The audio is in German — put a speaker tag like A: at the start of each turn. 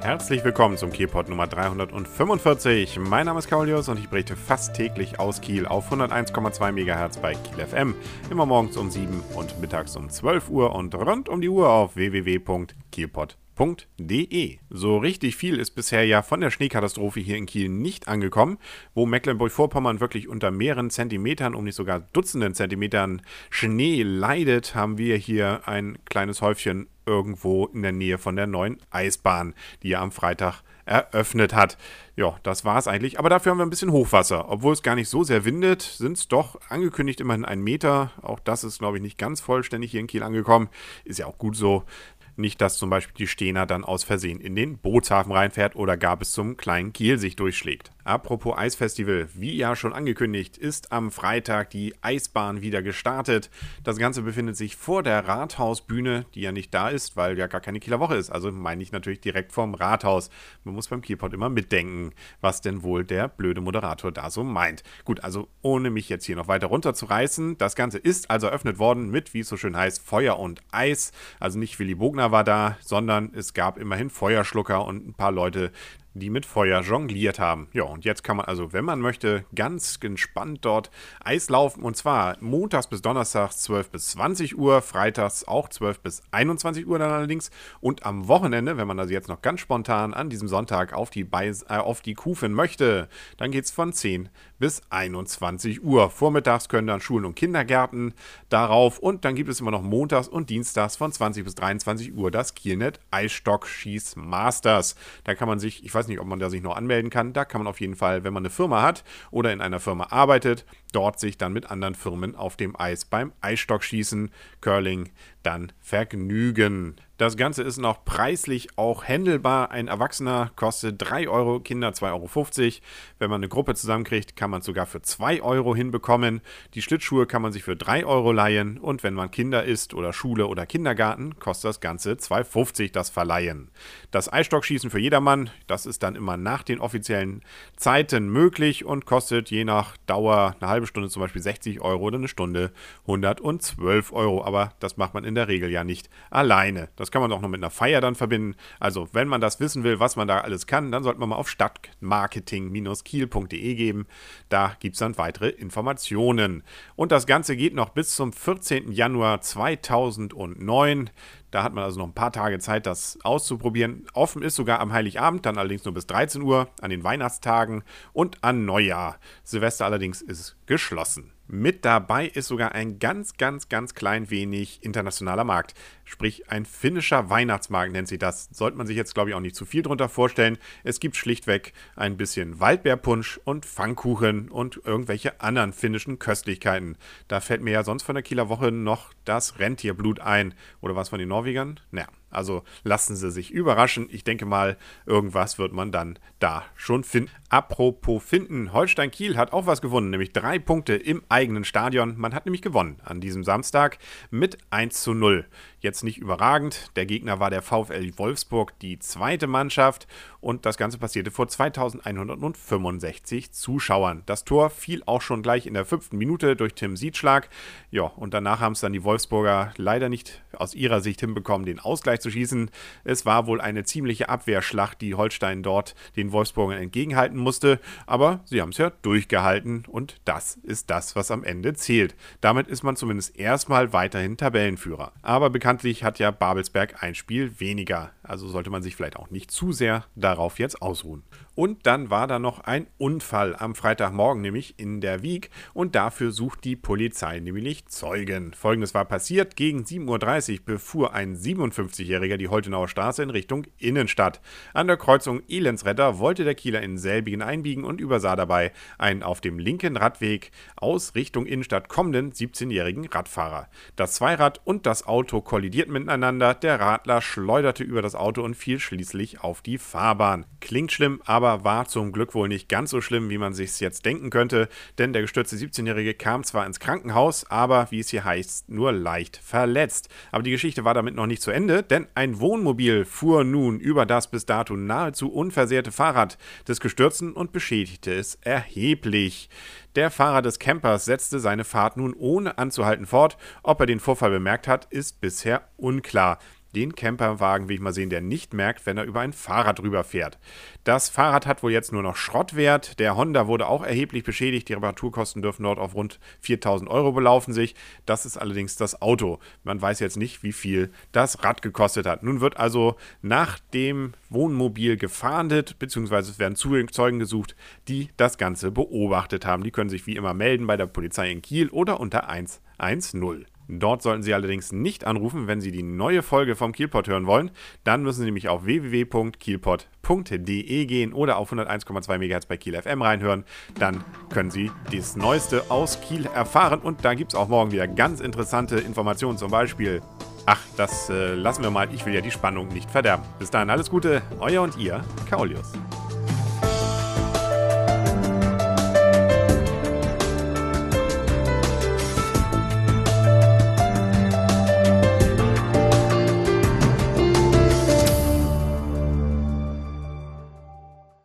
A: Herzlich willkommen zum Kielpot Nummer 345. Mein Name ist Kaulius und ich berichte fast täglich aus Kiel auf 101,2 MHz bei Kiel FM. Immer morgens um 7 und mittags um 12 Uhr und rund um die Uhr auf www.kielpot.de. So richtig viel ist bisher ja von der Schneekatastrophe hier in Kiel nicht angekommen. Wo Mecklenburg-Vorpommern wirklich unter mehreren Zentimetern, um nicht sogar Dutzenden Zentimetern Schnee leidet, haben wir hier ein kleines Häufchen irgendwo in der Nähe von der neuen Eisbahn, die ja am Freitag eröffnet hat. Ja, das war's eigentlich. Aber dafür haben wir ein bisschen Hochwasser. Obwohl es gar nicht so sehr windet, sind es doch angekündigt immerhin 1 Meter. Auch das ist, glaube ich, nicht ganz vollständig hier in Kiel angekommen. Ist ja auch gut so. Nicht, dass zum Beispiel die Stehner dann aus Versehen in den Bootshafen reinfährt oder gar bis zum kleinen Kiel sich durchschlägt. Apropos Eisfestival, wie ja schon angekündigt, ist am Freitag die Eisbahn wieder gestartet. Das Ganze befindet sich vor der Rathausbühne, die ja nicht da ist, weil ja gar keine Kieler Woche ist. Also meine ich natürlich direkt vorm Rathaus. Man muss beim Kielpot immer mitdenken, was denn wohl der blöde Moderator da so meint. Gut, also ohne mich jetzt hier noch weiter runterzureißen, das Ganze ist also eröffnet worden mit, wie es so schön heißt, Feuer und Eis. Also nicht Willy Bogner war da, sondern es gab immerhin Feuerschlucker und ein paar Leute, die mit Feuer jongliert haben. Ja, und jetzt kann man also, wenn man möchte, ganz entspannt dort Eis laufen. Und zwar montags bis donnerstags 12 bis 20 Uhr, freitags auch 12 bis 21 Uhr dann allerdings. Und am Wochenende, wenn man also jetzt noch ganz spontan an diesem Sonntag auf die Kufen möchte, dann geht es von 10 bis 21 Uhr. Vormittags können dann Schulen und Kindergärten darauf. Und dann gibt es immer noch montags und dienstags von 20 bis 23 Uhr das Kielnet Eisstock-Schieß Masters. Da kann man sich, ich weiß nicht, ob man da sich noch anmelden kann, da kann man auf jeden Fall, wenn man eine Firma hat oder in einer Firma arbeitet, dort sich dann mit anderen Firmen auf dem Eis beim Eisstockschießen, Curling dann vergnügen. Das Ganze ist noch preislich auch händelbar. Ein Erwachsener kostet 3 Euro, Kinder 2,50 Euro. Wenn man eine Gruppe zusammenkriegt, kann man es sogar für 2 Euro hinbekommen. Die Schlittschuhe kann man sich für 3 Euro leihen. Und wenn man Kinder ist oder Schule oder Kindergarten, kostet das Ganze 2,50 Euro das Verleihen. Das Eisstockschießen für jedermann, das ist dann immer nach den offiziellen Zeiten möglich und kostet je nach Dauer eine halbe Stunde zum Beispiel 60 Euro oder eine Stunde 112 Euro. Aber das macht man in der Regel ja nicht alleine. Das kann man auch noch mit einer Feier dann verbinden. Also, wenn man das wissen will, was man da alles kann, dann sollte man mal auf stadtmarketing-kiel.de geben. Da gibt es dann weitere Informationen. Und das Ganze geht noch bis zum 14. Januar 2009. Da hat man also noch ein paar Tage Zeit, das auszuprobieren. Offen ist sogar am Heiligabend, dann allerdings nur bis 13 Uhr, an den Weihnachtstagen und an Neujahr. Silvester allerdings ist geschlossen. Mit dabei ist sogar ein ganz klein wenig internationaler Markt. Sprich, ein finnischer Weihnachtsmarkt nennt sich das. Sollte man sich jetzt, glaube ich, auch nicht zu viel drunter vorstellen. Es gibt schlichtweg ein bisschen Waldbeerpunsch und Pfannkuchen und irgendwelche anderen finnischen Köstlichkeiten. Da fällt mir ja sonst von der Kieler Woche noch das Rentierblut ein. Oder was von den Norwegern? Naja. Also lassen Sie sich überraschen. Ich denke mal, irgendwas wird man dann da schon finden. Apropos finden, Holstein Kiel hat auch was gewonnen, nämlich 3 Punkte im eigenen Stadion. Man hat nämlich gewonnen an diesem Samstag mit 1:0. Jetzt nicht überragend. Der Gegner war der VfL Wolfsburg, die zweite Mannschaft. Und das Ganze passierte vor 2165 Zuschauern. Das Tor fiel auch schon gleich in der 5. Minute durch Tim Siedschlag. Ja, und danach haben es dann die Wolfsburger leider nicht aus ihrer Sicht hinbekommen, den Ausgleich zu schießen. Es war wohl eine ziemliche Abwehrschlacht, die Holstein dort den Wolfsburgern entgegenhalten musste. Aber sie haben es ja durchgehalten und das ist das, was am Ende zählt. Damit ist man zumindest erstmal weiterhin Tabellenführer. Aber bekanntlich hat ja Babelsberg ein Spiel weniger. Also sollte man sich vielleicht auch nicht zu sehr darauf jetzt ausruhen. Und dann war da noch ein Unfall am Freitagmorgen, nämlich in der Wiek. Und dafür sucht die Polizei nämlich Zeugen. Folgendes war passiert: Gegen 7:30 Uhr befuhr ein 57-Jähriger die Holtenauer Straße in Richtung Innenstadt. An der Kreuzung Elendsretter wollte der Kieler in selbigen einbiegen und übersah dabei einen auf dem linken Radweg aus Richtung Innenstadt kommenden 17-jährigen Radfahrer. Das Zweirad und das Auto kollidierten miteinander. Der Radler schleuderte über das Auto und fiel schließlich auf die Fahrbahn. Klingt schlimm, aber war zum Glück wohl nicht ganz so schlimm, wie man sich's jetzt denken könnte, denn der gestürzte 17-Jährige kam zwar ins Krankenhaus, aber, wie es hier heißt, nur leicht verletzt. Aber die Geschichte war damit noch nicht zu Ende, denn ein Wohnmobil fuhr nun über das bis dato nahezu unversehrte Fahrrad des Gestürzten und beschädigte es erheblich. Der Fahrer des Campers setzte seine Fahrt nun ohne anzuhalten fort. Ob er den Vorfall bemerkt hat, ist bisher unklar. den Camperwagen will ich mal sehen, der nicht merkt, wenn er über ein Fahrrad drüber fährt. Das Fahrrad hat wohl jetzt nur noch Schrottwert. Der Honda wurde auch erheblich beschädigt. Die Reparaturkosten dürfen dort auf rund 4.000 Euro belaufen sich. Das ist allerdings das Auto. Man weiß jetzt nicht, wie viel das Rad gekostet hat. Nun wird also nach dem Wohnmobil gefahndet, beziehungsweise es werden Zeugen gesucht, die das Ganze beobachtet haben. Die können sich wie immer melden bei der Polizei in Kiel oder unter 110. Dort sollten Sie allerdings nicht anrufen, wenn Sie die neue Folge vom Kielpot hören wollen. Dann müssen Sie nämlich auf www.kielpot.de gehen oder auf 101,2 MHz bei Kiel FM reinhören. Dann können Sie das Neueste aus Kiel erfahren und da gibt es auch morgen wieder ganz interessante Informationen, zum Beispiel... Ach, das lassen wir mal, ich will ja die Spannung nicht verderben. Bis dahin alles Gute, euer und ihr, Kaulius.